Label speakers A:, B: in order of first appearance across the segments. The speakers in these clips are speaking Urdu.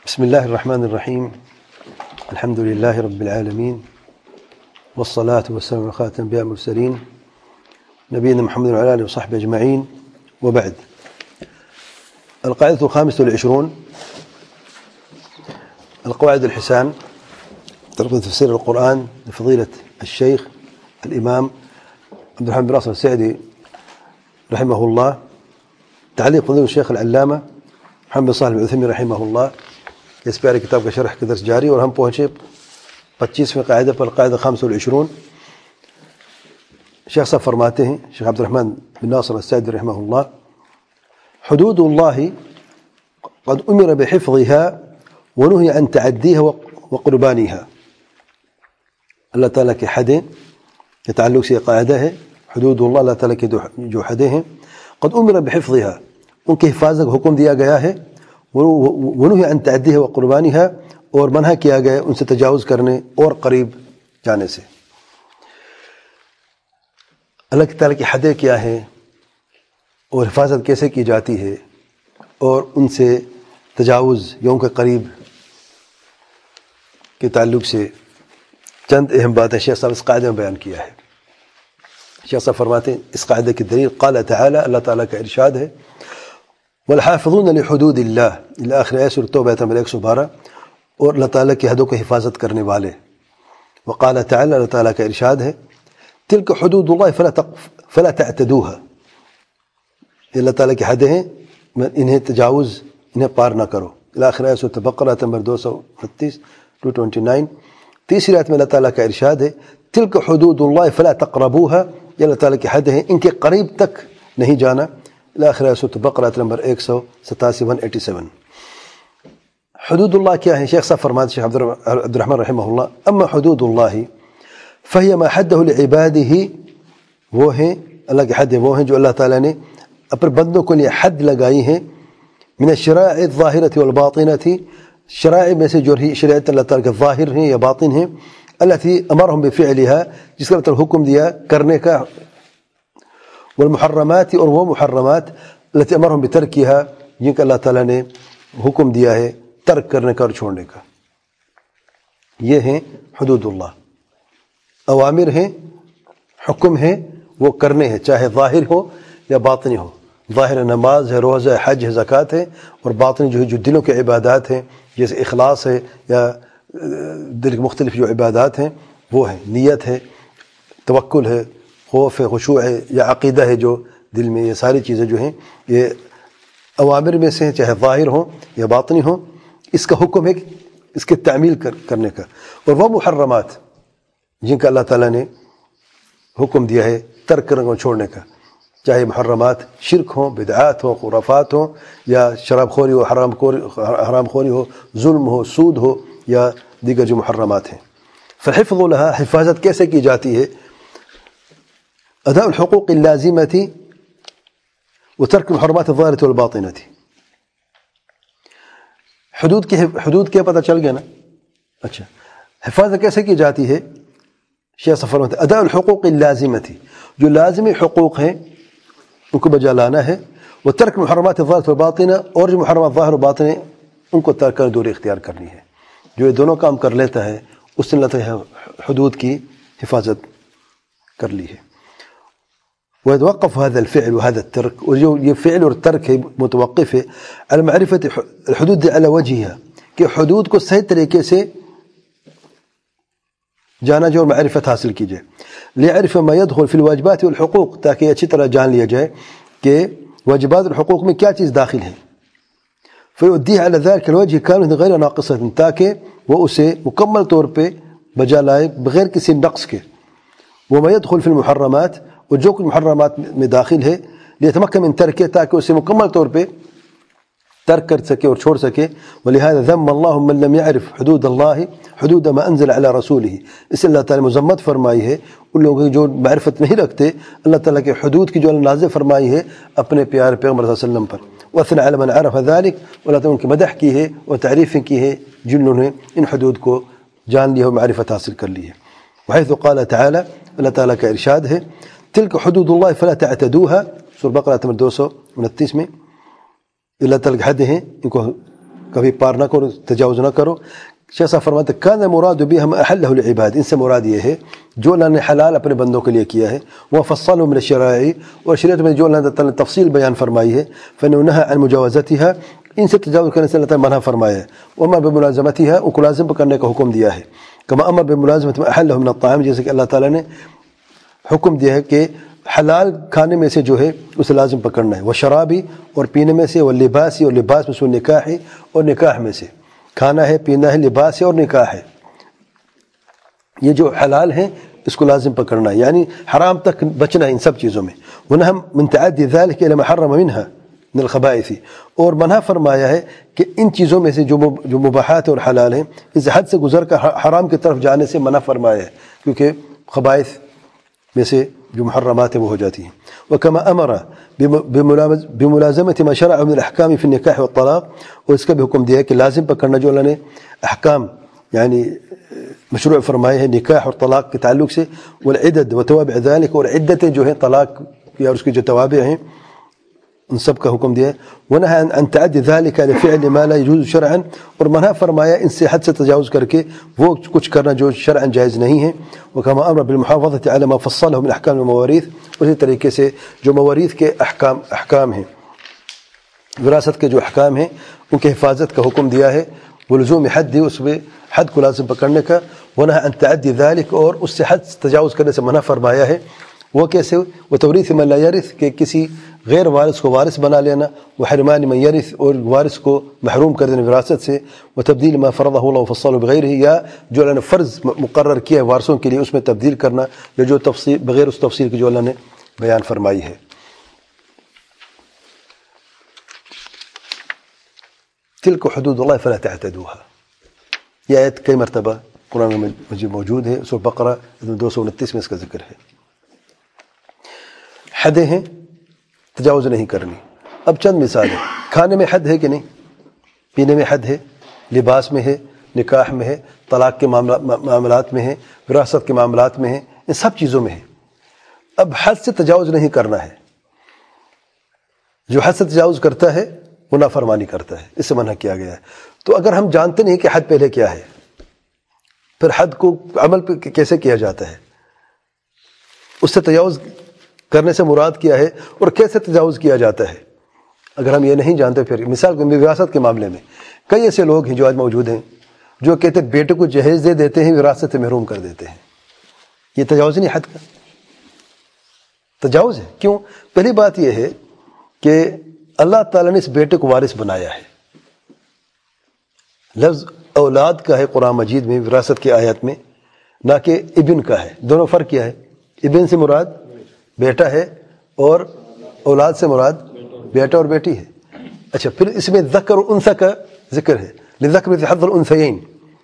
A: بسم الله الرحمن الرحيم. الحمد لله رب العالمين، والصلاة والسلام على خاتم الأنبياء والمرسلين نبينا محمد وعلى آله وصحبه أجمعين، وبعد. القاعدة 25 القواعد الحسان طريقة تفسير القرآن لفضيلة الشيخ الإمام عبد الرحمن بن ناصر السعدي رحمه الله. تعليق فضيلة الشيخ العلامة محمد بن صالح العثيمين رحمه الله. اس پیارے کتاب کا شرح کا درس جاری، اور ہم پہنچے 25ویں قاعدہ پر، قاعدہ 25. شیخ صاحب فرماتے ہیں، شیخ عبد الرحمن بن ناصر السعدي رحمه الله: حدود الله قد أمر بحفظها ونهي عن تعديها وقربانها. اللہ تعالیٰ کے حدیں کے تعلق سے قاعدہ ہے، حدود اللہ، اللہ تعالیٰ کے جو حدیں ہیں، قد أمر بحفظها، ان کی حفاظت کا حکم دیا گیا ہے، ونهي عن تعديها وقربانها، اور منع کیا گیا ان سے تجاوز کرنے اور قریب جانے سے. اللہ تعالیٰ کی حدیں کیا ہیں اور حفاظت کیسے کی جاتی ہے، اور ان سے تجاوز یا ان کے قریب کے تعلق سے چند اہم باتیں شیخ صاحب اس قاعدے میں بیان کیا ہے. شیخ صاحب فرماتے ہیں اس قاعدے کی دلیل قال تعالی، اللہ تعالیٰ کا ارشاد ہے، والحافظون لحدود اللہ، الى آخر آیت سورۃ توبہ نمبر 112، اور اللہ تعالیٰ کی حدوں کی حفاظت کرنے والے. وقال تعالی، اللہ تعالیٰ کا ارشاد ہے، تلک حدود اللہ فلا تعتدوها، اللہ تعالیٰ کی حدیں ہیں، انہیں تجاوز، انہیں پار نہ کرو. الى آخر آیت سورۃ بقرہ نمبر 229 229. تیسری آیت میں اللہ تعالیٰ کا ارشاد ہے، تلک حدود اللہ فلا تقربوها، یہ اللہ تعالیٰ کی حدیں ہیں، ان کے قریب تک نہیں جانا. الآخر سورۃ بقرہ نمبر 187 187. حدود اللہ کیا ہے؟ شیخ صاحب فرماتے ہیں، شیخ عبد الرحمن رحمہ اللہ، اما حدود اللہ فہی ما حدہ لعبادہ، وہ ہیں اللہ کے حد، وہ ہیں جو اللہ تعالیٰ نے اپنے بندوں کے لیے حد لگائی ہیں، من الشرائع الظاہرۃ والباطنۃ، شرائع میں سے جو شریعت اللہ تعالیٰ کے ظاہر ہیں یا باطن ہیں، التی امرہم بفعلها، جس کا اللہ تعالیٰ حکم دیا کرنے کا، والمحرمات، اور وہ محرمات التي امرهم بترکها، جن کا اللہ تعالیٰ نے حکم دیا ہے ترک کرنے کا اور چھوڑنے کا. یہ ہیں حدود اللہ. اوامر ہیں، حکم ہیں، وہ کرنے ہیں، چاہے ظاہر ہو یا باطنی ہو. ظاہر نماز ہے، روزہ ہے، حج ہے، زکوٰۃ ہے، اور باطنی جو دلوں کے عبادات ہیں، جیسے اخلاص ہے یا دل کے مختلف جو عبادات ہیں وہ ہیں. نیت ہے، توکل ہے، خوف ہے، خشوع ہے، یا عقیدہ ہے جو دل میں، یہ ساری چیزیں جو ہیں یہ اوامر میں سے ہیں، چاہے ظاہر ہوں یا باطنی ہوں. اس کا حکم ہے اس کے تعمیل کرنے کا. اور وہ محرمات جن کا اللہ تعالیٰ نے حکم دیا ہے ترک کرنے اور چھوڑنے کا، چاہے محرمات شرک ہوں، بدعات ہوں، خرافات ہوں، یا شراب خوری ہو، حرام خوری ہو، ظلم ہو، سود ہو، یا دیگر جو محرمات ہیں. فحفظ لها، حفاظت کیسے کی جاتی ہے؟ اداء الحقوق اللازمة وترک المحرمات الظاہرة والباطنة. حدود کے پتہ چل گیا نا؟ اچھا، حفاظت کیسے کی جاتی ہے؟ شیخ صاحب فرماتے ہیں اداء الحقوق اللازمة، جو لازمی حقوق ہیں ان کو بجا لانا ہے، وترک المحرمات الظاہرة والباطنة، اور جو محرمات ظاہر و باطن ہیں ان کو ترک کر دوری اختیار کرنی ہے. جو یہ دونوں کام کر لیتا ہے اس نے اللہ تعالیٰ حدود کی حفاظت کر لی ہے. ويتوقف هذا الفعل وهذا الترك، وجو یہ فعل اور ترک ہے متوقف ہے على معرفة الحدود على وجهها، کہ حدود کو صحیح طریقے سے جانا جائے اور معرفت حاصل کی جائے. ليعرف ما يدخل في الواجبات والحقوق، تاکہ اچھی طرح جان لیا جائے کہ واجبات اور حقوق میں کیا چیز داخل ہے. فيؤديه على ذلك الوجه كاملا غير ناقصة، تاکہ وہ اسے مکمل طور پہ بجا لائے بغیر کسی نقص کے. وما يدخل في المحرمات، اور جو کچھ محرمات میں داخل ہے، لیتمکن من ترکہ، تاکہ اسے مکمل طور پہ ترک کر سکے اور چھوڑ سکے. ولہذا ذم اللہ من لم يعرف حدود اللہ حدود ما انزل علی رسولہ، اس اللہ تعالیٰ مذمت فرمائی ہے ان لوگوں جو معرفت نہیں رکھتے اللہ تعالیٰ کے حدود کی جو اللہ نازل فرمائی ہے اپنے پیارے پیغمبر صلی اللہ علیہ وسلم پر. واثنى علی من عرف ذلك، اللہ تعالیٰ ان کی مدح کی ہے اور تعریفیں کی ہے جنہوں نے ان حدود کو جان لیا اور معرفت حاصل کر لی ہے. وحيث قال تعالی، اللہ تعالیٰ کا ارشاد ہے، تلک حدود اللہ فلا تعتدوها، سورۃ بقرہ نمبر 229 میں اللہ تعالیٰ کے حد ہیں ان کو کبھی پار نہ کرو، تجاوز نہ کرو. شیخ صاحب فرماتے کان مراد بہم احلہ للعباد، ان سے مراد یہ ہے جو اللہ نے حلال اپنے بندوں کے لیے کیا ہے، وہ فصلہ من الشرائع، اور شریعت میں جو اللہ تعالیٰ نے تفصیل بیان فرمائی ہے، فإنه نهى عن مجاوزتها، ان سے تجاوز کرنے سے اللہ تعالیٰ منع فرمایا ہے، وامر بملازمتها، ان کو لازم کرنے کا حکم دیا ہے، کما امر بملازمت ما احلہ من الطعام، جیسے کہ اللہ تعالیٰ نے حکم دیا ہے کہ حلال کھانے میں سے جو ہے اسے لازم پکڑنا ہے، وہ شرابی، اور پینے میں سے، وہ لباسی، اور لباس میں سے، نکاح، اور نکاح میں سے، کھانا ہے، پینا ہے، لباس ہے، اور نکاح ہے. یہ جو حلال ہیں اس کو لازم پکڑنا ہے، یعنی حرام تک بچنا ہے ان سب چیزوں میں. ونہم من تعدی ذلك الى ما حرم منها من الخبائث، اور منع فرمایا ہے کہ ان چیزوں میں سے جو مباحات اور حلال ہیں، اس حد سے گزر کر حرام کی طرف جانے سے منع فرمایا ہے، کیونکہ خبائث میں سے جو محرمات ہیں وہ ہو جاتی ہیں. وکما امر بملازمت ما شرع من الاحکام فی النکاح والطلاق، اور اس کا بھی حکم دیا ہے کہ لازم پکڑنا جو اللہ نے احکام یعنی مشروع فرمائے ہیں نکاح اور طلاق کے تعلق سے، والعدد وتوابع ذلك، اور عدتیں جو ہیں طلاق یا اس کی جو توابع ہیں ان سب کا حکم دیا ہے. ونہى عن تعدی ذلك لفعل ما لا يجوز شرعا، اور منع فرمایا ان سے حد سے تجاوز کر کے وہ کچھ کرنا جو شرعا جائز نہیں ہے. وكما امر بالمحافظة على ما فصله من احکام المواريث، اسی طریقے سے جو مواريث کے احکام ہیں، وراثت کے جو احکام ہیں ان کے حفاظت کا حکم دیا ہے. ولزوم حد، اس میں حد کو لازم پکڑنے کا. ونہى عن تعدی ذلك، اور اس سے حد تجاوز کرنے سے منع فرمایا ہے. وہ کیسے؟ وتوريث من لا يرث، کہ کسی غیر وارث کو وارث بنا لینا. وحرمان من يرث، اور وارث کو محروم کر دینا وراثت سے. وتبديل ما فرضه الله وفصله بغيره، یا جو اللہ نے فرض مقرر کیا ہے وارثوں کے لیے اس میں تبدیل کرنا، یا جو تفصیل بغیر اس تفصیل کی جو اللہ نے بیان فرمائی ہے. تلك حدود الله فلا تعتدوها، یہ آیت کئی مرتبہ قرآن مجید موجود ہے. سورہ بقرہ 229 میں اس کا ذکر ہے. حدیں ہیں، تجاوز نہیں کرنی. اب چند مثال ہے. کھانے میں حد ہے کہ نہیں؟ پینے میں حد ہے، لباس میں ہے، نکاح میں ہے، طلاق کے معاملات میں ہے، وراثت کے معاملات میں ہے، ان سب چیزوں میں ہے. اب حد سے تجاوز نہیں کرنا ہے. جو حد سے تجاوز کرتا ہے وہ نافرمانی کرتا ہے، اس سے منع کیا گیا ہے. تو اگر ہم جانتے نہیں کہ حد پہلے کیا ہے، پھر حد کو عمل پہ کیسے کیا جاتا ہے، اس سے تجاوز کرنے سے مراد کیا ہے، اور کیسے تجاوز کیا جاتا ہے، اگر ہم یہ نہیں جانتے، پھر مثال وراثت کے معاملے میں کئی ایسے لوگ ہیں جو آج موجود ہیں جو کہتے ہیں بیٹے کو جہیز دے دیتے ہیں، وراثت سے محروم کر دیتے ہیں. یہ تجاوز نہیں، حد کا تجاوز ہے. کیوں؟ پہلی بات یہ ہے کہ اللہ تعالیٰ نے اس بیٹے کو وارث بنایا ہے. لفظ اولاد کا ہے قرآن مجید میں وراثت کی آیت میں، نہ کہ ابن کا ہے. دونوں فرق کیا ہے؟ ابن سے مراد بیٹا ہے، اور اولاد سے مراد بیٹا اور بیٹی ہے. اچھا، پھر اس میں ذکر اور انثی کا ذکر ہے. للذکر مثل حظ الانثیین،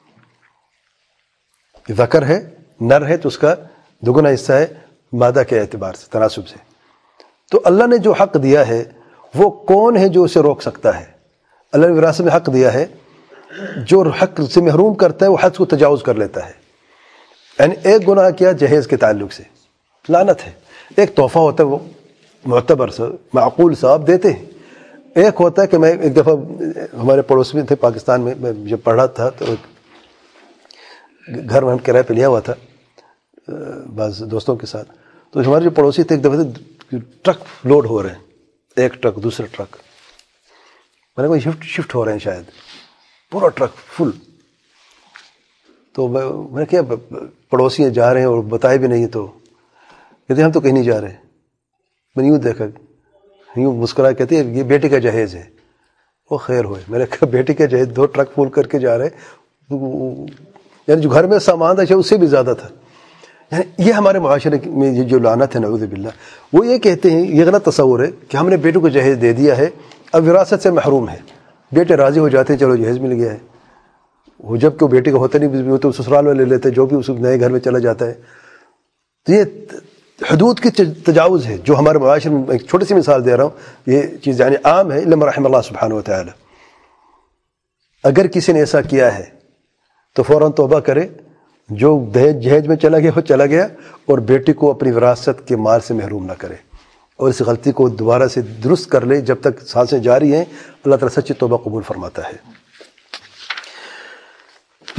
A: ذکر ہے، نر ہے تو اس کا دگنا حصہ ہے مادہ کے اعتبار سے، تناسب سے. تو اللہ نے جو حق دیا ہے وہ کون ہے جو اسے روک سکتا ہے؟ اللہ نے وراثت میں حق دیا ہے، جو حق سے محروم کرتا ہے وہ حد کو تجاوز کر لیتا ہے. یعنی ایک گناہ کیا جہیز کے تعلق سے، لعنت ہے. ایک تحفہ ہوتا ہے وہ معتبر سا معقول سا آپ دیتے ہیں. ایک ہوتا ہے کہ میں ایک دفعہ ہمارے پڑوس میں تھے پاکستان میں جب پڑھ رہا تھا، تو گھر میں ہم کرائے پہ لیا ہوا تھا بعض دوستوں کے ساتھ. تو ہمارے جو پڑوسی تھے ایک دفعہ ٹرک لوڈ ہو رہے ہیں، ایک ٹرک دوسرا ٹرک، میں نے کہا شفٹ ہو رہے ہیں شاید، پورا ٹرک فل. تو میں نے کیا پڑوسی جا رہے ہیں اور بتائے بھی نہیں، تو کہتے ہم تو کہیں نہیں جا رہے. میں نے یوں دیکھا، یوں مسکرا، کہتے ہیں یہ بیٹے کا جہیز ہے. وہ خیر ہوئے. میں نے کہا بیٹے کا جہیز 2 ٹرک فل کر کے جا رہے، یعنی جو گھر میں سامان تھا اس سے بھی زیادہ تھا. یعنی یہ ہمارے معاشرے میں یہ جو لعنت ہے نعوذ باللہ. وہ یہ کہتے ہیں، یہ غلط تصور ہے کہ ہم نے بیٹے کو جہیز دے دیا ہے، اب وراثت سے محروم ہے. بیٹے راضی ہو جاتے ہیں، چلو جہیز مل گیا ہے. وہ جب کہ بیٹے کا ہوتا نہیں، وہ تو سسرال والے لے لیتے، جو بھی اس نئے گھر میں چلا جاتا ہے. تو یہ حدود کی تجاوز ہے جو ہمارے معاشرے میں. ایک چھوٹی سی مثال دے رہا ہوں، یہ چیز یعنی عام ہے، الا من رحم اللہ سبحانہ و تعالی. اگر کسی نے ایسا کیا ہے تو فوراً توبہ کرے. جو جہیز میں چلا گیا وہ چلا گیا، اور بیٹی کو اپنی وراثت کے مال سے محروم نہ کرے، اور اس غلطی کو دوبارہ سے درست کر لے. جب تک سانسیں جاری ہیں اللہ تعالیٰ سچی توبہ قبول فرماتا ہے.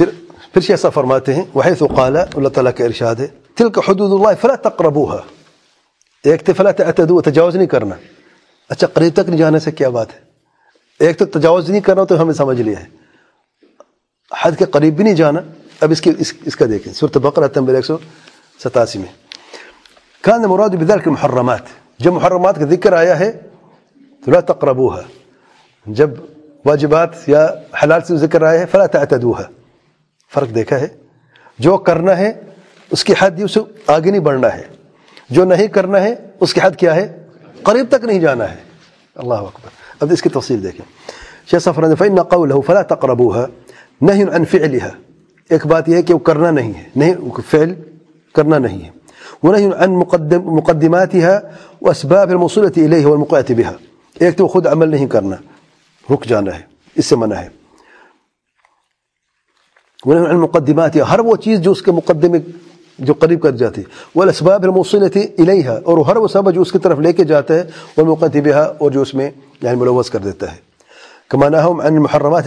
A: پھر شیخ صاحب فرماتے ہیں وحیث قال، اللہ تعالیٰ کا ارشاد ہے تلک حدود اللہ فلا تقربوها. ایک تو فلا تعتدوا، تجاوز نہیں کرنا. اچھا قریب تک نہیں جانے سے کیا بات ہے؟ ایک تو تجاوز نہیں کرنا تو ہمیں سمجھ لیا ہے، حد کے قریب بھی نہیں جانا. اب اس کا دیکھیں سورۃ بقرہ نمبر 187 میں کان مراد بذلک المحرمات، جب محرمات کا ذکر آیا ہے تو لا تقربوها، جب واجبات یا حلال سے ذکر آیا ہے فلا تعتدوها. فرق دیکھا ہے؟ جو کرنا ہے اس کی حد اسے آگے نہیں بڑھنا ہے، جو نہیں کرنا ہے اس کی حد کیا ہے؟ قریب تک نہیں جانا ہے. اللہ اکبر. اب اس کی تفصیل دیکھیں. شیخ صاحب فرماتے ہیں فإن قوله فلا تقربوها نهي عن فعلها، ایک بات یہ ہے کہ وہ کرنا نہیں ہے، نہیں فعل کرنا نہیں ہے. ونهي عن مقدماتها واسباب الموصلة اليه والموقعة بها، ایک تو خود عمل نہیں کرنا، رک جانا ہے، اس سے منع ہے. ونهي عن مقدماتها، ہر وہ چیز جو اس کے مقدمے جو قریب کر جاتی ہے، والاسباب الموصلة اليها، اور ہر وہ سبب جو اس کی طرف لے کے جاتا ہے، والموقعة بها، اور جو اس میں یعنی ملوث کر دیتا ہے. كما نهاهم عن المحرمات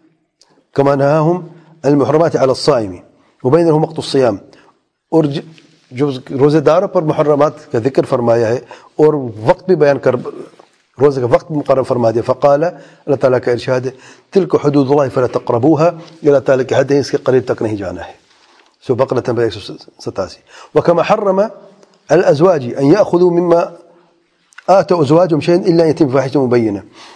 A: على الصائم وبينهم وقت الصيام، اور جو روزے داروں پر محرمات کا ذکر فرمایا ہے اور وقت بھی بیان کر روزے کا وقت مقرر فرما دیا. فقال، اللہ تعالیٰ کا ارشاد ہے تلک حدود اللہ فلا تقربوها، اللہ تعالیٰ کی حد ہے اس کے قریب تک نہیں جانا ہے. سورۃ بقرہ نمبر 187. وكما حرم الازواج ان ياخذوا مما آتوا ازواجهم شيئا الا يتم فاحشة مبينة،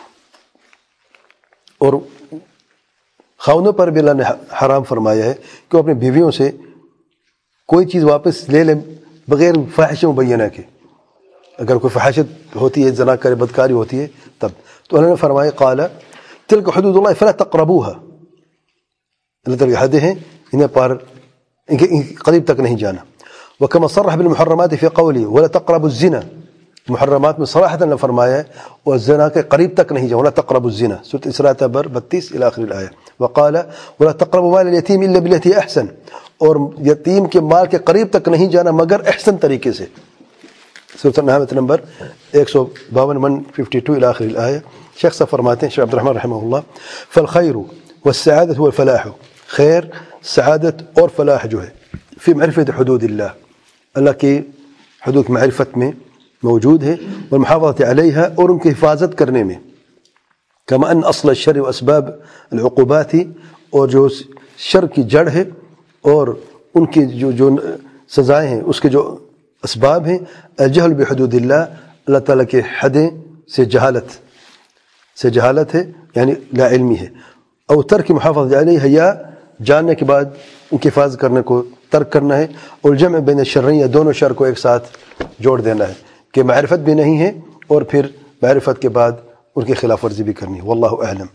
A: اور خاونوں پر بھی اللہ نے حرام فرمایا ہے کہ وہ اپنی بیویوں سے کوئی چیز واپس لے لیں بغیر فاحش مبینہ کے. اگر کوئی فحاشت ہوتی ہے، زنا کرے، بدکاری ہوتی ہے تب. تو اللہ نے فرمایا قال تلک حدود اللہ فلا تقربوها، اللہ تعالیٰ کی حدیں ہیں انہیں پار ان کے قریب تک نہیں جانا. وكما صرح بالمحرمات في قوله ولا تقربوا الزنا، محرمات میں صراحت نے فرمایا ہے اور زنا کے قریب تک نہیں جاؤ. ولا تقربوا الزنا، سورۃ اسراء نمبر 32 الى آخر الآیہ. وقال ولا تقربوا مال اليتيم الا بالتي احسن، اور یتیم کے مال کے قریب تک نہیں جانا مگر احسن طریقے سے. سورۃ النحل نمبر 152 152 الى آخر الآیہ. شیخ صاحب فرماتے ہیں شیخ عبد الرحمن رحمہ اللہ فالخیر والسعادة والفلاح، خیر، سعادت اور فلاح جو ہے فی معرفت حدود اللہ، اللہ کی حدود معرفت میں موجود ہے، والمحافظت علیہا، اور ان کی حفاظت کرنے میں. کما ان اصل الشر واسباب العقوبات، اور جو شر کی جڑ ہے اور ان کی جو سزائیں ہیں اس کے جو اسباب ہیں، الجہل بحدود اللہ، اللہ تعالیٰ کے حدیں سے جہالت ہے یعنی لا علمی ہے. او ترک محافظت علیہا، یا جاننے کے بعد ان کی حفاظت کرنے کو ترک کرنا ہے. اور جمع بین الشرین، یا دونوں شر کو ایک ساتھ جوڑ دینا ہے کہ معرفت بھی نہیں ہے اور پھر معرفت کے بعد ان کی خلاف ورزی بھی کرنی ہے. واللہ اعلم.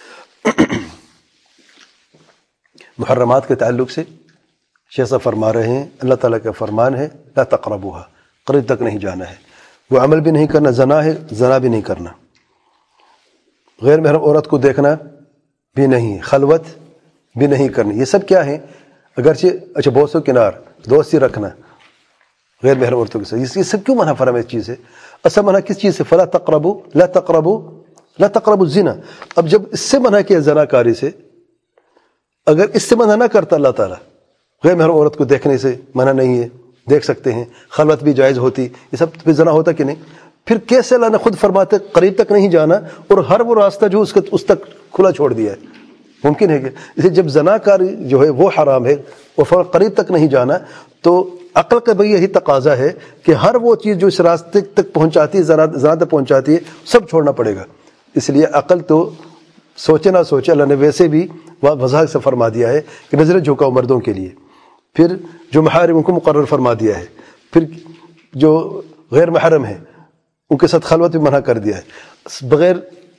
A: محرمات کے تعلق سے شیخ صاحب فرما رہے ہیں اللہ تعالیٰ کا فرمان ہے لا تقربوها، قریب تک نہیں جانا ہے. وہ عمل بھی نہیں کرنا، زنا ہے، زنا بھی نہیں کرنا، غیر محرم عورت کو دیکھنا بھی نہیں، خلوت بھی نہیں کرنی. یہ سب کیا ہے؟ اگرچہ اچھا بوس و کنار، دوستی رکھنا غیر محرم عورتوں کے ساتھ، یہ سب کیوں منع فرما اس چیز سے؟ اصل منع کس چیز سے؟ فلا تقربوا، لا تقربوا الزنا. اب جب اس سے منع کیا زنا کاری سے، اگر اس سے منع نہ کرتا اللہ تعالیٰ، غیر محرم عورت کو دیکھنے سے منع نہیں ہے، دیکھ سکتے ہیں، خلوت بھی جائز ہوتی، یہ سب پہ زنا ہوتا کہ نہیں؟ پھر کیسے اللہ نے خود فرماتے قریب تک نہیں جانا اور ہر وہ راستہ جو اس تک کھلا چھوڑ دیا ہے؟ ممکن ہے کہ اسے جب زنا کاری جو ہے وہ حرام ہے اور قریب تک نہیں جانا، تو عقل کا بھی یہی تقاضا ہے کہ ہر وہ چیز جو اس راستے تک پہنچاتی ہے، زنا تک پہنچاتی ہے، سب چھوڑنا پڑے گا. اس لیے عقل تو سوچے نہ سوچے اللہ نے ویسے بھی وضاحت سے فرما دیا ہے کہ نظر جھکاؤ مردوں کے لیے. پھر جو محارم ان کو مقرر فرما دیا ہے، پھر جو غیر محرم ہیں ان کے ساتھ خلوت بھی منع کر دیا ہے، بغیر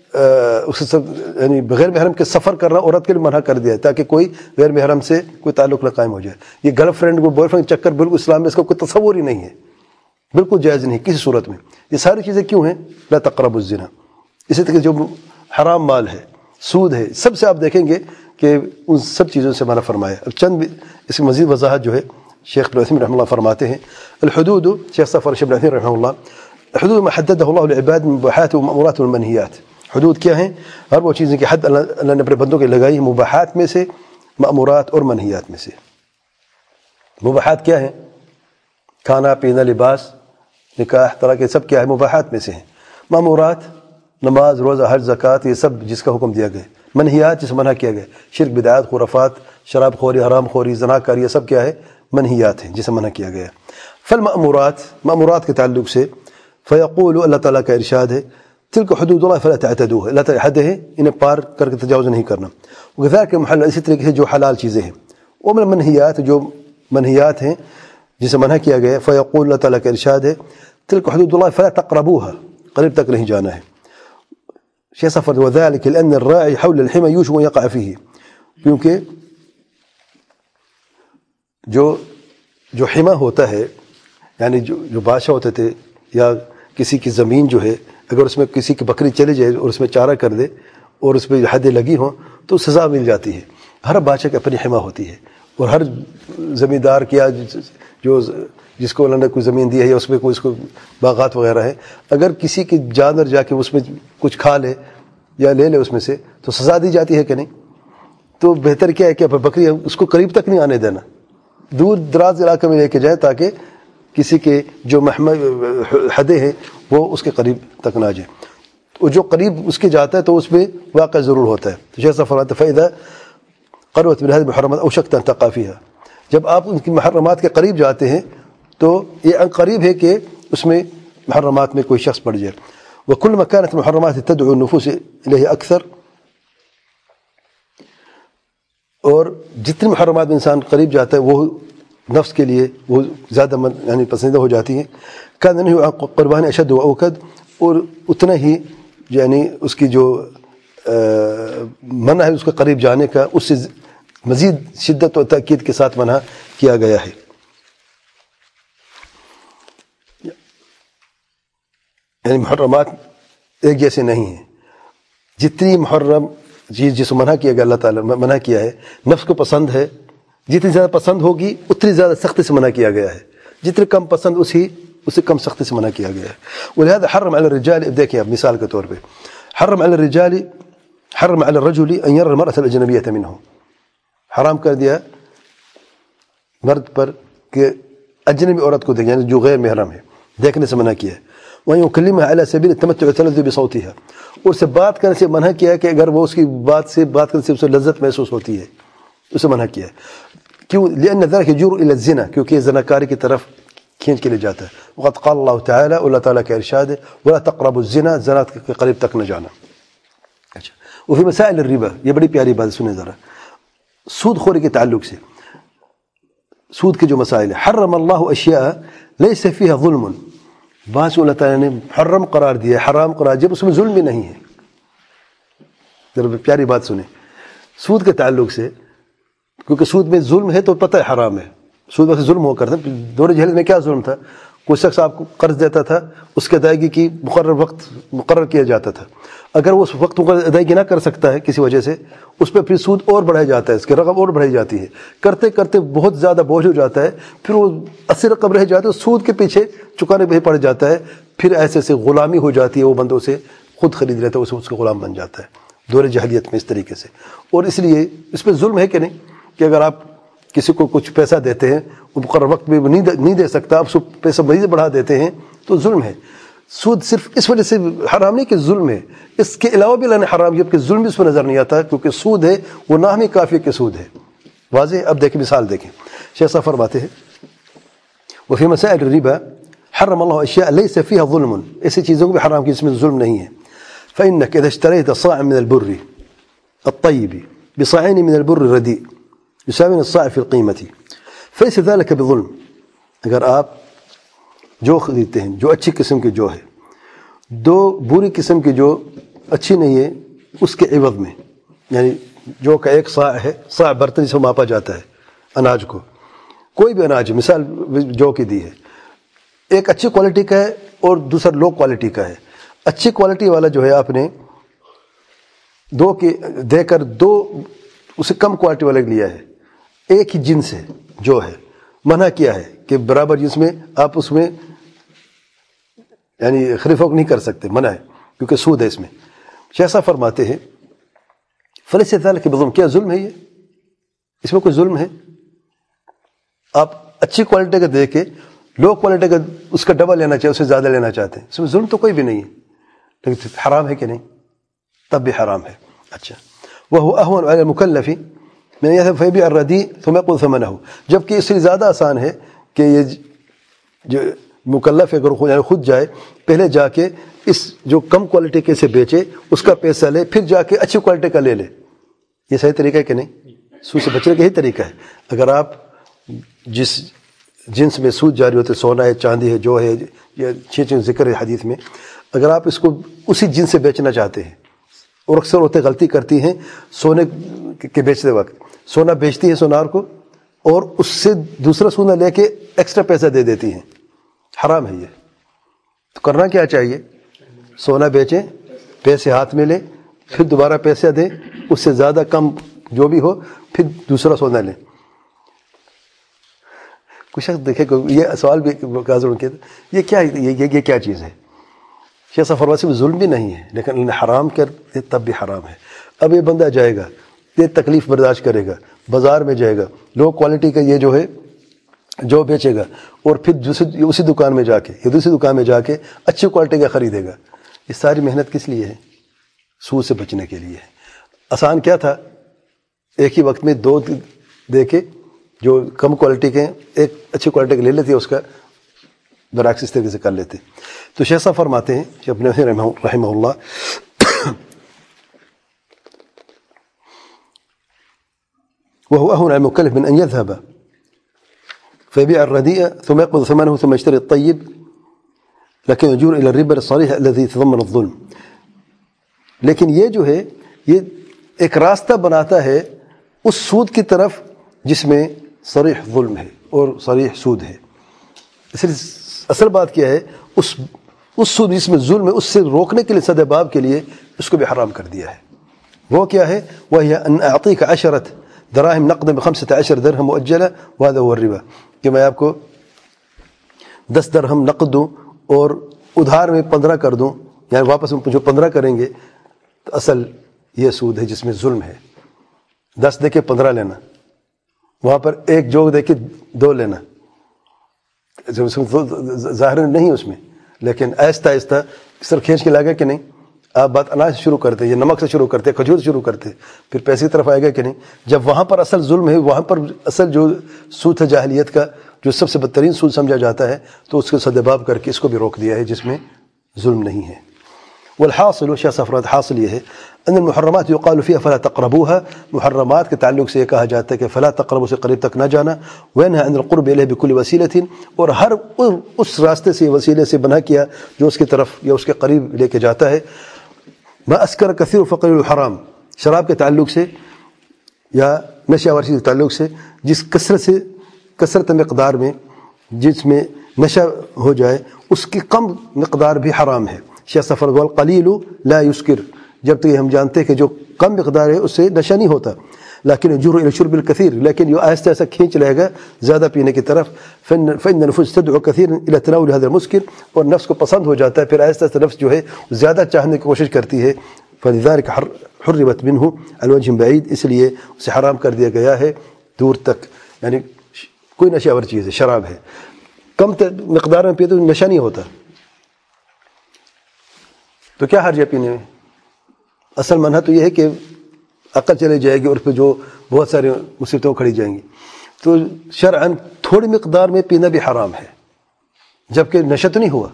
A: یعنی بغیر محرم کے سفر کرنا عورت کے لیے منع کر دیا ہے تاکہ کوئی غیر محرم سے کوئی تعلق نہ قائم ہو جائے. یہ گرل فرینڈ کو بوائے فرینڈ چکر بالکل اسلام میں اس کا کوئی تصور ہی نہیں ہے، بالکل جائز نہیں کسی صورت میں. یہ ساری چیزیں کیوں ہیں؟ لا تقربوا الزنا. اسی طرح جو حرام مال ہے، سود ہے، سب سے آپ دیکھیں گے کہ ان سب چیزوں سے منع فرمایا. اب چند اس کی مزید وضاحت جو ہے شیخ ابن عثیمین رحمہ اللہ فرماتے ہیں الحدود، شیخ صفر ابن عثیمین رحمہ اللہ، حدود ما حددہ اللہ للعباد من مباحات ومأمورات والمنہیات. حدود کیا ہیں؟ ہر وہ چیزیں کہ حد اللہ نے اپنے بندوں کے لگائی ہے مباحات میں سے مأمورات اور منہیات میں سے. مباحات کیا ہیں؟ کھانا پینا، لباس، نکاح، طلاق، یہ سب کیا ہے؟ مباحات میں سے ہیں. مأمورات نماز، روزہ، حج، زکوٰۃ، یہ سب جس کا حکم دیا گیا. منہیات جس منع کیا گیا، شرک، بدعات، خرافات، شراب خوری، حرام خوری، زنا کاری، یہ سب کیا ہے؟ منہیات ہیں جسے منع کیا گیا. فالمأمورات، مأمورات کے تعلق سے فیقول، اللہ تعالیٰ کا ارشاد ہے تلک حدود اللہ فلا تعتدوها، اللہ تعالیٰ حد ہے انہیں پار کر کے تجاوز نہیں کرنا. وذاک محل، اسی طریقے سے جو حلال چیزیں ہیں. ومن المنہیات، جو منہیات ہیں جسے منع کیا گیا، فیقول، اللہ تعالیٰ کا ارشاد ہے تلک حدود اللہ فلا تقربوها، قریب تک نہیں جانا ہے. شیخ صفر وذلك لأن الراعي حول الحمى يوشك أن يقع فيه، کیونکہ جو حمى ہوتا ہے، یعنی جو بادشاہ ہوتے تھے یا کسی کی زمین جو ہے، اگر اس میں کسی کی بکری چلی جائے اور اس میں چارہ کر دے اور اس پہ حدیں لگی ہوں تو سزا مل جاتی ہے. ہر بادشاہ کی اپنی حمى ہوتی ہے، اور ہر زمیندار کیا جو جس کو اللہ نے کوئی زمین دی ہے یا اس میں کوئی اس کو باغات وغیرہ ہے، اگر کسی کی جانور جا کے اس میں کچھ کھا لے یا لے لے اس میں سے تو سزا دی جاتی ہے کہ نہیں؟ تو بہتر کیا ہے کہ بکری اس کو قریب تک نہیں آنے دینا، دور دراز علاقے میں لے کے جائے تاکہ کسی کے جو حدیں ہیں وہ اس کے قریب تک نہ جائے. اور جو قریب اس کے جاتا ہے تو اس میں واقع ضرور ہوتا ہے. تو جیسا فرماتا ہے فَإِذَا قَرُّبَتْ مِنْ هَذِهِ الْمُحَرَّمَاتِ أَوْشَكْتَ أَنْ تَقَعَ فِيهَا، جب آپ ان کی محرمات کے قریب جاتے ہیں تو یہ قریب ہے کہ اس میں محرمات میں کوئی شخص پڑ جائے. وَكُلُّ مَا كَانَتْ الْمُحَرَّمَاتِ تَدْعُو النُّفُوسَ إِلَيْهِ أَكْثَرَ، اور جتنی محرمات میں انسان قریب جاتا ہے وہ نفس کے لیے وہ زیادہ یعنی پسندیدہ ہو جاتی ہیں. كان نهي قربان اشد واوكد، اور اتنا ہی یعنی اس کی جو منع ہے اس کے قریب جانے کا اس سے مزید شدت و تاکید کے ساتھ منع کیا گیا ہے. یعنی محرمات ایک جیسے نہیں ہیں. جتنی محرم چیز جس کو منع کیا گیا، اللہ تعالیٰ منع کیا ہے، نفس کو پسند ہے، جتنی زیادہ پسند ہوگی اتنی زیادہ سختی سے منع کیا گیا ہے. جتنی کم پسند اسے کم سختی سے منع کیا گیا ہے. ولهذا حرم على الرجال، دیکھیں اب مثال کے طور پہ، حرم على الرجل ان يرى المرأة الأجنبية منه، حرام کر دیا مرد پر کہ اجنبی عورت کو دیکھیں، یعنی جو غیر محرم ہے دیکھنے سے منع کیا ہے. وَأَن يُكَلِّمَهَا عَلَى سَبِيلِ التَّمَتُّعِ وَالتَّلَذُّذِ بِصَوْتِهَا، اور سے بات کرنے سے منع کیا ہے کہ اگر وہ اس کی بات کرنے سے اسے لذت محسوس ہوتی ہے اسے منع کیا ہے. کیوں؟ لأن ذلك يجر إلى الزنا، کیونکہ یہ زناکاری کی طرف کھینچ کے لے جاتا ہے. وقد قال اللہ تعالی، اللہ تعالیٰ کا ارشاد ہے ولا تقربوا الزنا، زنا کے قریب تک نہ جانا. اچھا، وفي مسائل الربا، یہ بڑی پیاری بات سنیں ذرا، سود خوری کے تعلق سے، سود کے جو مسائل ہیں. حرم اللہ اشیاء لیس فیہا ظلم، بعض کو اللہ تعالیٰ نے حرم قرار دیا، حرام قرار، جب اس میں ظلم بھی نہیں ہے. ذرا پیاری بات سنیں سود کے تعلق سے، کیونکہ سود میں ظلم ہے تو پتہ ہے حرام ہے. سود وقت ظلم ہو کرتا، دور جہل میں کیا ظلم تھا؟ کوئی شخص آپ کو قرض دیتا تھا، اس کی ادائیگی کی مقرر وقت مقرر کیا جاتا تھا. اگر وہ اس وقت ادائیگی نہ کر سکتا ہے کسی وجہ سے، اس پہ پھر سود اور بڑھایا جاتا ہے، اس کی رقم اور بڑھائی جاتی ہے، کرتے کرتے بہت زیادہ بوجھ ہو جاتا ہے، پھر وہ اصل رقم رہ جاتی ہے، سود کے پیچھے چکانے پہ پڑ جاتا ہے، پھر ایسے سے غلامی ہو جاتی ہے، وہ بندوں سے خود خرید لیتا ہے، اس کا غلام بن جاتا ہے دور جہلیت میں اس طریقے سے. اور اس لیے اس پہ ظلم ہے کہ نہیں کہ اگر آپ کسی کو کچھ پیسہ دیتے ہیں وہ مقرر وقت میں نہیں دے سکتا، آپ اس کو پیسہ مزید بڑھا دیتے ہیں تو ظلم ہے. سود صرف اس وجہ سے حرام نہیں کہ ظلم ہے، اس کے علاوہ بھی اللہ نے حرام کیا کہ ظلم اس میں نظر نہیں آتا، کیونکہ سود ہے وہ نام ہی کافی کہ سود ہے. واضح؟ اب دیکھیں مثال دیکھیں، شیخ صاحب فرماتے ہیں وفی مسائل الربا حرم اللہ اشیاء لیس فیہا ظلم، ایسی چیزوں کو بھی حرام کی جس میں ظلم نہیں ہے. فإنك إذا اشتريت صاعا من البر الطيب بصاعين من البر الرديء يساوي الصاع في القيمة فليس ذلك بظلم، اگر آپ جو خریدتے ہیں جو اچھی قسم کی جو ہے، دو بری قسم کی جو اچھی نہیں ہے اس کے عوض میں، یعنی جو کا ایک صاع ہے، صاع برتن جسے ماپا جاتا ہے اناج کو، کوئی بھی اناج، مثال جو کی دی ہے، ایک اچھی کوالٹی کا ہے اور دوسرا لو کوالٹی کا ہے. اچھی کوالٹی والا جو ہے آپ نے دو کے دے کر دو اسے کم کوالٹی والا لیا ہے، ایک ہی جنس ہے جو ہے، منع کیا ہے کہ برابر جنس میں آپ اس میں یعنی خرید فروخت نہیں کر سکتے، منع ہے کیونکہ سود ہے اس میں. شیخ صاحب فرماتے ہیں فلیس ذلک بظلم، کیا ظلم ہے یہ؟ اس میں کوئی ظلم ہے؟ آپ اچھی کوالٹی کا دے کے لو کوالٹی کا اس کا ڈبل لینا چاہتے، اس سے زیادہ لینا چاہتے ہیں، اس میں ظلم تو کوئی بھی نہیں ہے، لیکن حرام ہے کہ نہیں؟ تب بھی حرام ہے. اچھا، وهو اهون على المكلف من يذهب فيبيع الرديء ثم يقبض ثمنه، جبکہ اس سے زیادہ آسان ہے کہ یہ جو مکلف اگر خود جائے، پہلے جا کے اس جو کم کوالٹی کے سے بیچے، اس کا پیسہ لے، پھر جا کے اچھی کوالٹی کا لے لے. یہ صحیح طریقہ ہے کہ نہیں؟ سود سے بچنے کا یہی طریقہ ہے. اگر آپ جس جنس میں سود جاری ہوتے، سونا ہے، چاندی ہے، جو ہے، یا چیز ذکر ہے حدیث میں، اگر آپ اس کو اسی جنس سے بیچنا چاہتے ہیں، اور اکثر عورتیں غلطی کرتی ہیں سونے کے بیچتے وقت، سونا بیچتی ہے سونار کو اور اس سے دوسرا سونا لے کے ایکسٹرا پیسہ دے دیتی ہیں، حرام ہے یہ. تو کرنا کیا چاہیے؟ سونا بیچیں، پیسے ہاتھ میں لیں، پھر دوبارہ پیسہ دیں، اس سے زیادہ کم جو بھی ہو، پھر دوسرا سونا لیں. کچھ شخص دیکھے یہ سوال بھی یہ کیا چیز ہے؟ شیخ صاحب فرماتے ہیں ظلم بھی نہیں ہے، لیکن انہیں حرام کر تب بھی حرام ہے. اب یہ بندہ جائے گا، یہ تکلیف برداشت کرے گا، بازار میں جائے گا، لو کوالٹی کا یہ جو ہے جو بیچے گا، اور پھر اسی دکان میں جا کے یا دوسری دکان میں جا کے اچھی کوالٹی کا خریدے گا. یہ ساری محنت کس لیے ہے؟ سود سے بچنے کے لیے ہے. آسان کیا تھا؟ ایک ہی وقت میں دو دے کے جو کم کوالٹی کے ایک اچھی کوالٹی کے لے لیتے، اس کا برعکس اس طریقے سے کر لیتے. تو شیخ صاحب فرماتے ہیں کہ اپنے رحمہ اللہ وهو أهون على المكلف من أن يذهب فيبيع الرديء ثم يقبض ثمنه ثم يشتري الطيب لكن يجور إلى الربا الصريح الذي يتضمن الظلم. لیکن یہ جو ہے یہ ایک راستہ بناتا ہے اس سود کی طرف جس میں صریح ظلم ہے اور صریح سود ہے. اس لیے اصل بات کیا ہے؟ اس سود جس میں ظلم ہے، اس سے روکنے کے لیے سد باب کے لیے اس کو بھی حرام کر دیا ہے. وہ کیا ہے؟ وهي أن أعطيك 10 دراهم نقدا ب15 درهم مؤجلة وهذا هو الربا، کہ میں آپ کو 10 درہم نقد دوں اور ادھار میں 15 کر دوں، یعنی واپس جو 15 کریں گے، تو اصل یہ سود ہے جس میں ظلم ہے. 10 دے کے 15 لینا، وہاں پر ایک جو دے کے 2 لینا، ظاہر نہیں اس میں، لیکن آہستہ آہستہ سر کھینچ کے لگا کہ نہیں. آپ بات اناج سے شروع کرتے، یہ نمک سے شروع کرتے، کھجور سے شروع کرتے، پھر پیسے کی طرف آئے گا کہ نہیں. جب وہاں پر اصل ظلم ہے، وہاں پر اصل جو سود ہے جاہلیت کا، جو سب سے بدترین سود سمجھا جاتا ہے، تو اس کو سدباب کر کے اس کو بھی روک دیا ہے جس میں ظلم نہیں ہے. والحاصل شیخ صفرات حاصل یہ ہے ان المحرمات يقال فيها فلا تقربوها، محرمات کے تعلق سے یہ کہا جاتا ہے کہ فلا تقربوا سے قریب تک نہ جانا، وينهى عن القرب اليه بكل وسيله، اور ہر اس راستے سے وسیلے سے منع کیا جو اس کی طرف یا اس کے قریب لے کے جاتا ہے. ما اسکر کثیر فقیر الحرام، شراب کے تعلق سے یا نشہ آور کے تعلق سے جس کثرت مقدار میں جس میں نشہ ہو جائے اس کی کم مقدار بھی حرام ہے. شیخ سفر والقلیل لا یسکر، جب تک ہم جانتے ہیں کہ جو کم مقدار ہے اس سے نشہ نہیں ہوتا. لیکن جر الى شرب الكثير، لیکن یہ آہستہ آہستہ کھینچ لے گا زیادہ پینے کی طرف. فإن النفوس تدعو كثيرا الى تناول هذا المسكر، اور نفس کو پسند ہو جاتا ہے، پھر آہستہ آہستہ نفس جو ہے زیادہ چاہنے کی کوشش کرتی ہے. فلذلك حرمت منه الوجه بعید، اس لیے اسے حرام کر دیا گیا ہے دور تک. یعنی کوئی نشہ آور چیز ہے، شراب ہے، کم مقدار میں پیے تو نشہ نہیں ہوتا، تو کیا حرج ہے پینے میں؟ اصل منع تو یہ ہے کہ عقل چلے جائے گی اور پھر جو بہت سارے مصیبتوں کھڑی جائیں گی. تو شرعاً تھوڑی مقدار میں پینا بھی حرام ہے، جبکہ نشہ تو نہیں ہوا.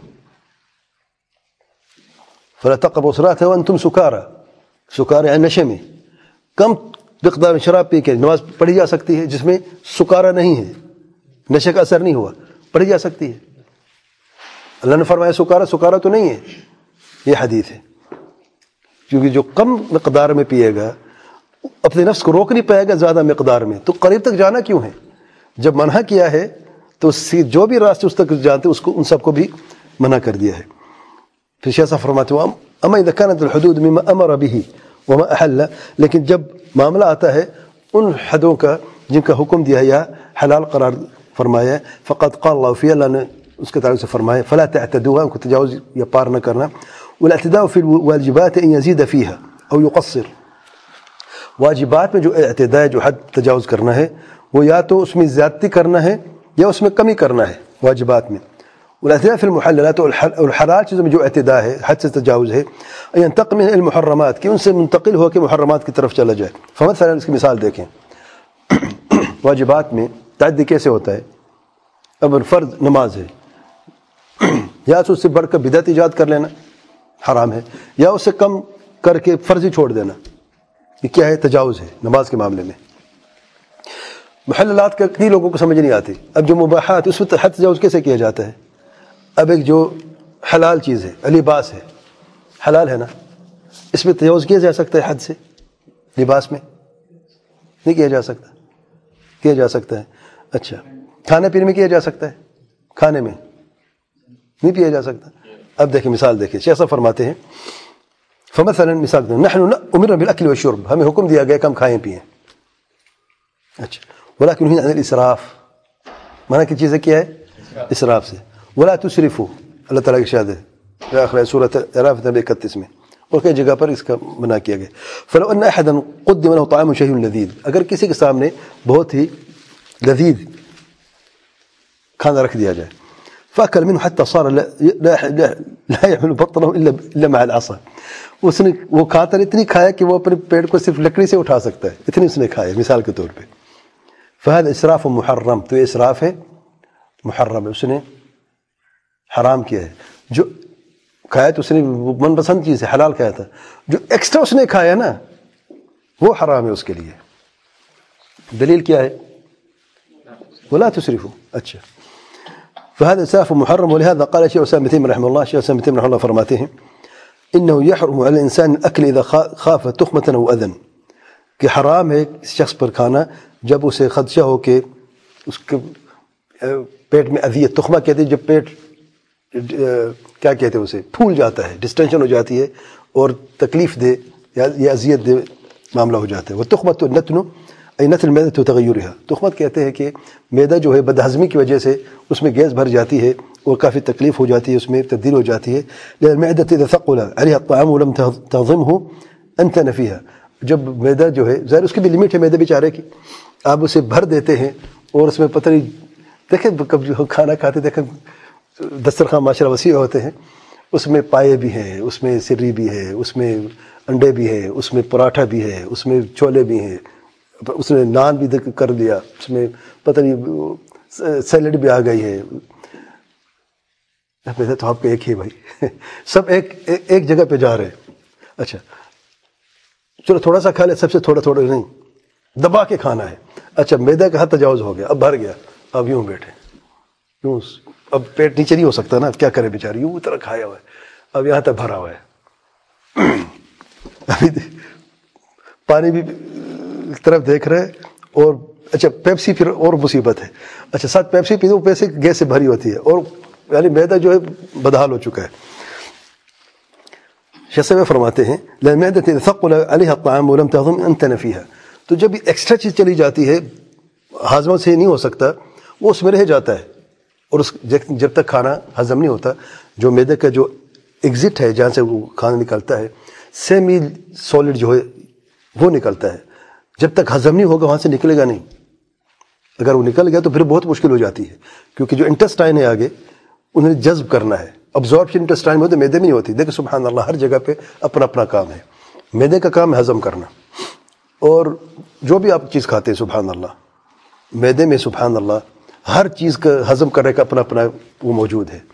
A: فلا تقربوا الصلاة وانتم سکارى، سکارى یعنی نشے میں. کم مقدار میں شراب پی کے نماز پڑھی جا سکتی ہے جس میں سکارا نہیں ہے، نشے کا اثر نہیں ہوا، پڑھی جا سکتی ہے. اللہ نے فرمایا سکارا تو نہیں ہے، یہ حدیث ہے. کیونکہ جو کم مقدار میں پیے گا اپنے نفس کو روک نہیں پائے گا زیادہ مقدار میں، تو قریب تک جانا کیوں ہے؟ جب منع کیا ہے تو جو بھی راستے اس تک جانتے اس کو ان سب کو بھی منع کر دیا ہے. پھر شیخ صاحب فرماتے ہیں اما اذا كانت الحدود مما امر به وما احل، لیکن جب معاملہ آتا ہے ان حدوں کا جن کا حکم دیا یا حلال قرار فرمایا، فقد قال اللہ فی، اللہ نے اس کے تعلق سے فرمایا فلا تعتدوها، ان کو تجاوز یا پار نہ کرنا. والاعتداء في الواجبات ان يزيد فيها او يقصر، واجبات میں جو اعتداء ہے, جو حد تجاوز کرنا ہے, وہ یا تو اس میں زیادتی کرنا ہے یا اس میں کمی کرنا ہے واجبات میں. والاعتداء فی المحللات, اور حلال چیزوں میں جو اعتداء ہے, حد سے تجاوز ہے, ينتقل من المحرمات, کہ ان سے منتقل ہو کے محرمات کی طرف چلا جائے. فمثلا اس کی مثال دیکھیں, واجبات میں تعدی کیسے ہوتا ہے؟ اب فرض نماز ہے, یا اس سے بڑھ کر بدعت ایجاد کر لینا حرام ہے, یا اس سے کم کر کے فرض ہی چھوڑ دینا, یہ کیا ہے؟ تجاوز ہے نماز کے معاملے میں. محللات کا کئی لوگوں کو سمجھ نہیں آتی. اب جو مباحات اس میں حد تجاوز کیسے کیا جاتا ہے؟ اب ایک جو حلال چیز ہے, لباس ہے, حلال ہے نا, اس میں تجاوز کیا جا سکتا ہے حد سے؟ لباس میں نہیں کیا جا سکتا, کیا جا سکتا ہے. اچھا, کھانے پینے میں کیا جا سکتا ہے؟ کھانے میں نہیں پیا جا سکتا. اب دیکھیں مثال دیکھیں, شیخ صاحب فرماتے ہیں فمثلا مثال دیں, نحن امرنا بالاکل والشرب, ہمیں حکم دیا گیا کہ ہم کھائیں پیئیں. اچھا, ولكن هنا عن الاسراف, معنی کی چیزیں کیا ہے؟ اسراف سے. ولا تسرفوا, اللہ تعالیٰ کی ارشاد ہے آخر سورۃ اعراف 31 میں, اور کئی جگہ پر اس کا منع کیا گیا. فلو ان احدا قدم له طعام شهي لذيذ, اگر کسی کے سامنے بہت ہی لذیذ کھانا رکھ دیا جائے, فاكل منه حتى صار لا يحمل بطنه الا مع العصا, اس نے وہ کھاتا اتنی کھایا کہ وہ اپنے پیٹ کو صرف لکڑی سے اٹھا سکتا ہے, اتنی اس نے کھایا مثال کے طور پہ. فهذا اسراف محرم, تو یہ اسراف ہے محرم ہے, اس نے حرام کیا ہے. جو کھایا تو اس نے من پسند چیز ہے, حلال کھایا تھا, جو ایکسٹرا اس نے کھایا نا وہ حرام ہے اس کے لیے. دلیل کیا ہے؟ ولا تسرفوا. اچھا, فهذا اسراف محرم, ولهذا قال شيخ الاسلام ابن تيمية رحمه الله, شيخ الاسلام ابن تيمية رحمه الله فرماته ہیں انه يحرم على الانسان الاكل اذا خاف تخمة او اذى, کہ حرام ہے اس شخص پر کھانا جب اسے خدشہ ہو کہ اس کے پیٹ میں اذیت, تخمہ کہتے ہیں جب پیٹ کیا کہتے ہیں اسے پھول جاتا ہے, ڈسٹینشن ہو جاتی ہے اور تکلیف دے یا اذیت دے معاملہ ہو جاتا ہے. وتخمۃ النتن ای نتن المعدۃ وتغیرها, تخمت کہتے ہیں کہ معدہ جو ہے بدہضمی کی وجہ سے اس میں گیس بھر جاتی ہے اور کافی تکلیف ہو جاتی ہے, اس میں تبدیل ہو جاتی ہے. للمعدۃ اذا ثقل عليها الطعام ولم تهضمه انتن فيها, جب معدہ جو ہے ظاہر اس کی بھی لمٹ ہے معدے بیچارے کی, آپ اسے بھر دیتے ہیں اور اس میں پتہ نہیں, دیکھیں کب جو کھانا کھاتے دیکھیں دسترخوان ماشاءاللہ وسیع ہوتے ہیں, اس میں پائے بھی ہیں, اس میں سری بھی ہے, اس میں انڈے بھی ہے, اس میں پراٹھا بھی ہے, اس میں چھولے بھی ہیں, اس نے نان بھی کر دیا, اس میں پتہ نہیں سیلڈ بھی آ گئی ہے. تو آپ کو ایک ہی بھائی سب ایک جگہ پہ جا رہے ہیں. اچھا چلو تھوڑا سا کھا لے, سب سے تھوڑا تھوڑا نہیں, دبا کے کھانا ہے. اچھا میدہ کا حد تجاوز ہو گیا, اب بھر گیا, اب یوں بیٹھے, یوں اب پیٹ نیچے نہیں ہو سکتا نا, کیا کرے بیچارے, یوں طرح کھایا ہوا ہے, اب یہاں تک بھرا ہوا ہے. ابھی پانی بھی طرف دیکھ رہے, اور اچھا پیپسی پھر اور مصیبت ہے. اچھا ساتھ پیپسی پی دو, پیسے گیس سے بھری ہوتی ہے, اور یعنی میدہ جو ہے بدحال ہو چکا ہے. شیخ صاحب فرماتے ہیں للمعدۃ اذا ثقل عليها الطعام ولم تهضم انتن فيها, تو جب ایکسٹرا چیز چلی جاتی ہے ہاضمہ سے نہیں ہو سکتا, وہ اس میں رہ جاتا ہے, اور اس جب تک کھانا ہضم نہیں ہوتا, جو معدے کا جو ایگزٹ ہے جہاں سے وہ کھانا نکلتا ہے, سیمی سالڈ جو ہے وہ نکلتا ہے, جب تک ہضم نہیں ہوگا وہاں سے نکلے گا نہیں. اگر وہ نکل گیا تو پھر بہت مشکل ہو جاتی ہے, کیونکہ جو انٹسٹائن ہے آگے انہیں جذب کرنا ہے. ابزارپشن انٹسٹائن میں ہوتے معدے میں نہیں ہوتی. دیکھیں سبحان اللہ, ہر جگہ پہ اپنا اپنا کام ہے. معدے کا کام ہے ہضم کرنا, اور جو بھی آپ چیز کھاتے ہیں سبحان اللہ, معدے میں سبحان اللہ ہر چیز کا ہضم کرنے کا اپنا اپنا وہ موجود ہے.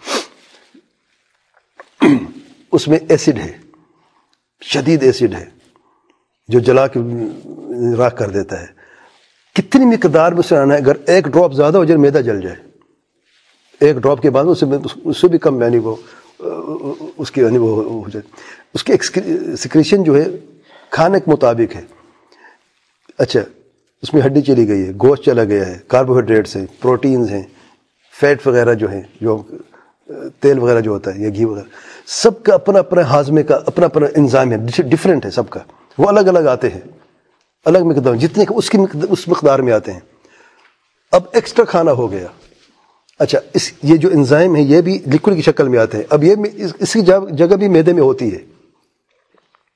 A: اس میں ایسڈ ہے, شدید ایسڈ ہے, جو جلا کے راکھ کر دیتا ہے. کتنی مقدار میں سے آنا ہے, اگر ایک ڈراپ زیادہ ہو جائے معدہ جل جائے, ایک ڈراپ کے بعد اس سے بھی کم یعنی وہ اس کی یعنی وہ ہو جائے. اس کی سیکریشن جو ہے کھانے کے مطابق ہے. اچھا اس میں ہڈی چلی گئی ہے, گوشت چلا گیا ہے, کاربوہائیڈریٹس ہیں, پروٹینز ہیں, فیٹ وغیرہ جو ہیں, جو تیل وغیرہ جو ہوتا ہے یا گھی وغیرہ, سب کا اپنا اپنا ہاضمے کا اپنا اپنا انزائم ہے, ڈفرینٹ ہے سب کا, وہ الگ الگ آتے ہیں, الگ مقدار جتنے اس مقدار میں آتے ہیں. اب ایکسٹرا کھانا ہو گیا, اچھا یہ جو انزائم ہے یہ بھی لیکوڈ کی شکل میں آتے ہیں. اب یہ اس کی جگہ بھی معدے میں ہوتی ہے,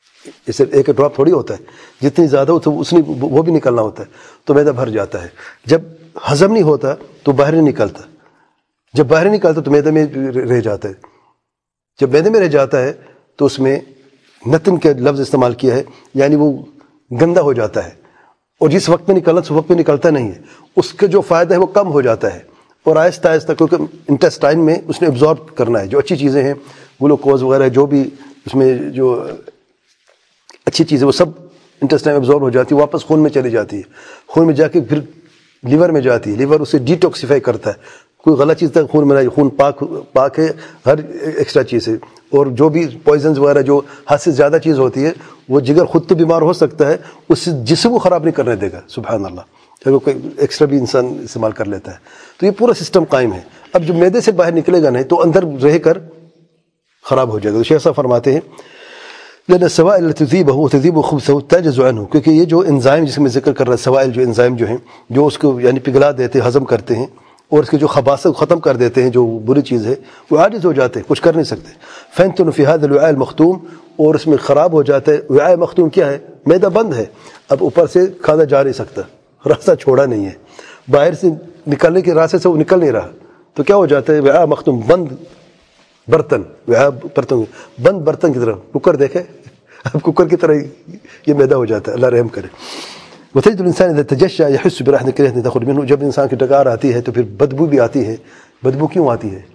A: جیسے ایک ڈراپ تھوڑی ہوتا ہے، جتنی زیادہ ہو تو اس نے وہ بھی نکلنا ہوتا ہے، تو معدہ بھر جاتا ہے. جب ہضم نہیں ہوتا تو باہر نہیں نکلتا، جب باہر نہیں نکلتا تو معدے میں رہ جاتا ہے. جب معدے میں رہ جاتا ہے تو اس میں نتن کا لفظ استعمال کیا ہے، یعنی وہ گندا ہو جاتا ہے، اور جس وقت میں نکلنا اس وقت میں نکلتا نہیں ہے، اس کا جو فائدہ ہے وہ کم ہو جاتا ہے. اور آہستہ آہستہ کیونکہ انٹسٹائن میں اس نے ایبزارب کرنا ہے جو اچھی چیزیں ہیں، گلوکوز وغیرہ جو بھی اس میں جو اچھی چیزیں وہ سب انٹسٹائن میں ایبزارب ہو جاتی ہے، واپس خون میں چلی جاتی ہے، خون میں جا کے پھر لیور میں جاتی ہے، لیور اسے ڈیٹاکسیفائی کرتا ہے، کوئی غلط چیز تک خون میں نہیں، خون پاک ہے ہر ایکسٹرا چیز ہے. اور جو بھی پوائزنز وغیرہ جو حد سے زیادہ چیز ہوتی ہے وہ جگر خود تو بیمار ہو سکتا ہے، اس سے جسم کو خراب نہیں کرنے دے گا. سبحان اللہ، اگر کوئی ایکسٹرا بھی انسان استعمال کر لیتا ہے تو یہ پورا سسٹم قائم ہے. اب جو معدے سے باہر نکلے گا نہیں تو اندر رہ کر خراب ہو جائے گا. تو شیخ صاحب فرماتے ہیں لأن السوائل التي تذيبه وتذيب خبثه تعجز عنه، کیونکہ یہ جو انزائم جس میں ذکر کر رہا ہے، سوائل جو انزائم جو ہیں جو اس کو یعنی پگھلا دیتے ہیں، ہضم کرتے ہیں اور اس کی جو خباثت ختم کر دیتے ہیں، جو بری چیز ہے وہ عاجز ہو جاتے ہیں، کچھ کر نہیں سکتے. فينتن في هذا الوعاء المختوم، اور اس میں خراب ہو جاتا ہے. وعاء مختوم کیا ہے؟ معدہ بند ہے، اب اوپر سے کھانا جا نہیں سکتا، راستہ چھوڑا نہیں ہے، باہر سے نکلنے کے راستے سے وہ نکل نہیں رہا، تو کیا ہو جاتا ہے؟ وعاء مختوم، بند برتن، وعاء برتن، بند برتن کی طرح. کوکر دیکھے، اب کوکر کی طرح یہ معدہ ہو جاتا ہے. اللہ رحم کرے. وتجد الانسان اذا تجشع يحس برائحة كريهة تخرج منه، جب انسان کی ڈکار آتی ہے تو پھر بدبو بھی آتی ہے. بدبو کیوں آتی ہے؟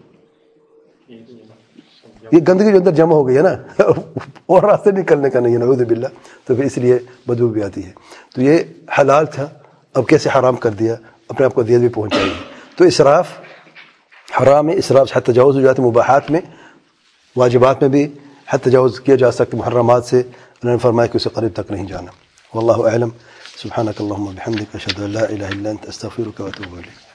A: یہ گندگی جو اندر جمع ہو گئی ہے نا اور راستے نکلنے کا نہیں ہے، نعوذ باللہ، تو پھر اس لیے بدبو بھی آتی ہے. تو یہ حلال تھا، اب کیسے حرام کر دیا، اپنے آپ کو اذیت بھی پہنچائے گی. تو اسراف حرام ہے، اسراف سے حد تجاوز ہو جاتے. مباحات میں، واجبات میں بھی حد تجاوز کیا جا سکتا. محرمات سے اللہ نے فرمایا کہ اسے قریب تک نہیں جانا. واللہ اعلم. سبحانک اللہم وبحمدک، اشہد ان لا الہ الا انت، استغفرک واتوب الیک.